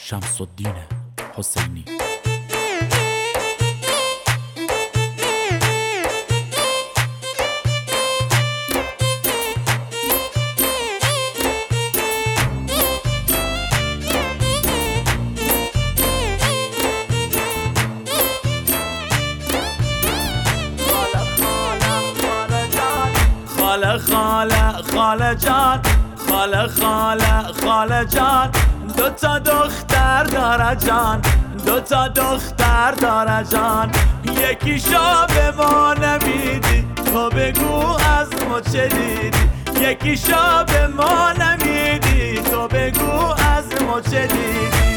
شمس‌الدین حسینی. خاله جان، خاله جان، دو تا دختر داره جان، دو تا دختر داره جان. یکیشو به ما نمیدی تو بگو از ما چه دیدی، یکیشو به ما نمیدی تو بگو از ما چه دیدی.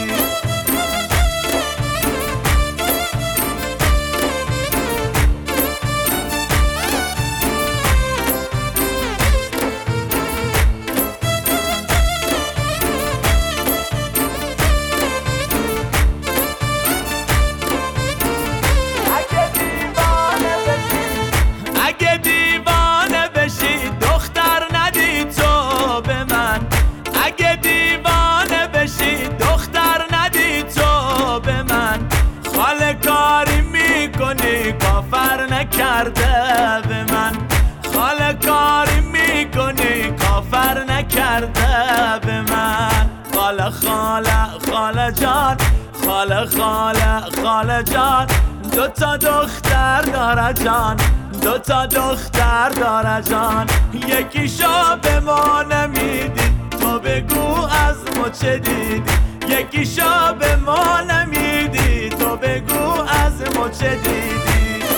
کافر نکرده به من، خاله کاری میکنی کافر نکرده به من. خاله جان، خاله جان، دو تا دختر داره جان، دو تا دختر داره جان. یکیشو به ما نمیدی تو بگو از ما چه دیدی، یکیشو به ما نمیدی تو بگو از ما چه دیدی.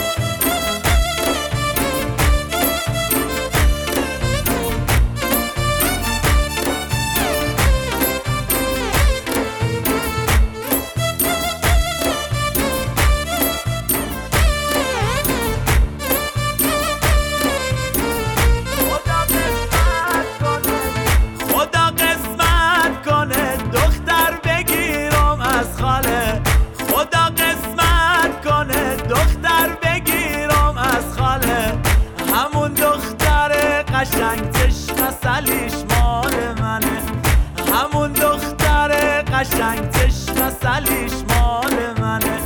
قشنگ چشم سلیش مال منه، همون دختر قشنگ چشم سلیش مال منه.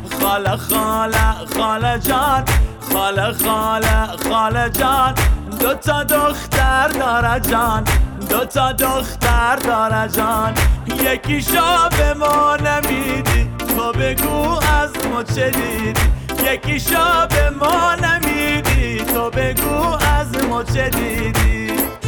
خاله جان، خاله جان، دو تا دختر داره جان، دو تا دختر داره جان. یکیشو به ما نمیدی تو بگو از ما چه دیدی، یکیشو به ما نمیدی تو بگو از ما چه دیدی.